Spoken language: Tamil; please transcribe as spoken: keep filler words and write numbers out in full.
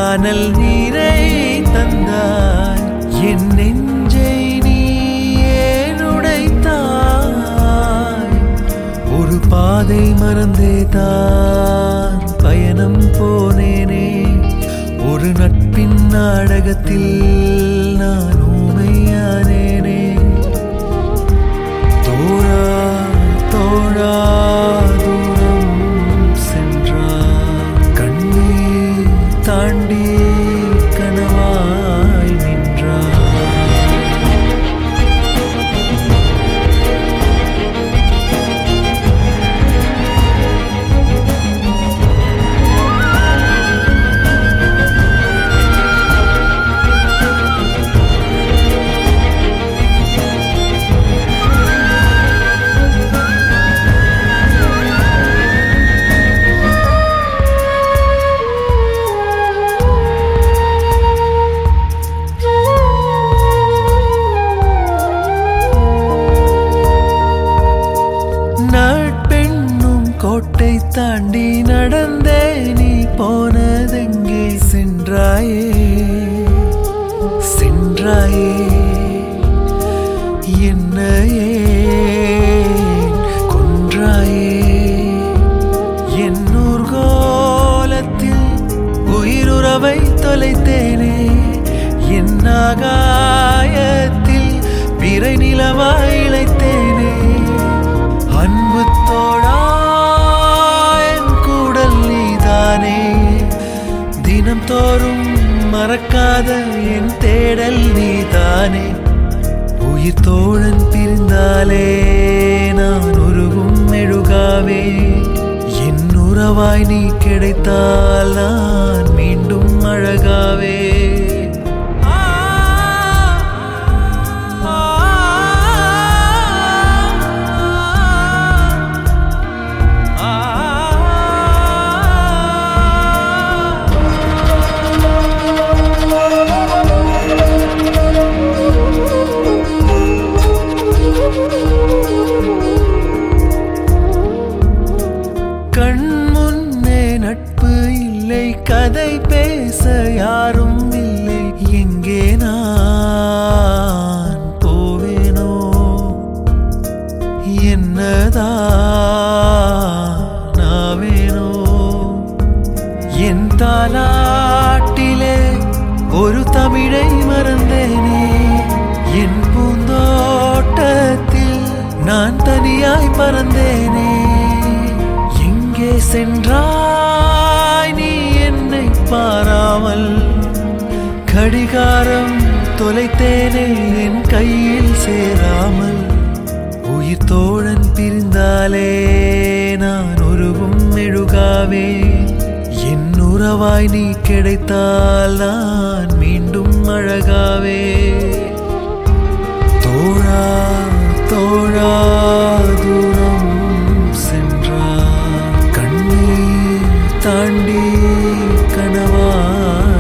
கானல் நீரை தந்தாய் என் நெஞ்சை நீ ஏன் உடைத்தாய் ஒரு பாதை மறந்தே தான் பயணம் போனேனே ஒரு நட்பின் நாடகத்தில் நான் ஊமையானேனே தோழா தோழா தூரம் சென்றார் கண்ணீர் தாண்டி கனவாய் நின்றார் கோட்டை தாண்டி நடந்தே நீ போனதெங்கே சென்றாயே சென்றாயே என்னையே கொன்றாயே என்னூர் கோலத்தில் உயிருறவை தொலைத்தேனே என் ஆகாயத்தில் பிறை நிலவாய் இழைத்தேனே அன்பு தோழா தினம் தோறும் மறக்காத என் தேடல் நீதானே உயிர் தோழன் பிரிந்தாலே நான் உருகும் மெழுகாவே என் உறவாய் நீ கிடைத்தால் நான் மீண்டும் அழகாவே கதை பேச யாரும் இல்லை எங்கே நான் போவேனோ என்னதான் நாவேனோ என் தாலாட்டிலே ஒரு தமிழை மறந்தேனே என் பூந்தோட்டத்தில் நான் தனியாய் பறந்தேனே எங்கே சென்றாய் நீ என்னை பாராமல் கடிகாரம் தொலைத்தேனே என் கையில் சேராமல் உயிர் தோழன் பிரிந்தாலே நான் உருகும் மெழுகாவே என் உறவாய் நீ கிடைத்தால் நான் மீண்டும் அழகாவே தோழா தோழா தூரம் சென்றார் கண்ணீர் தாண்டி கனவா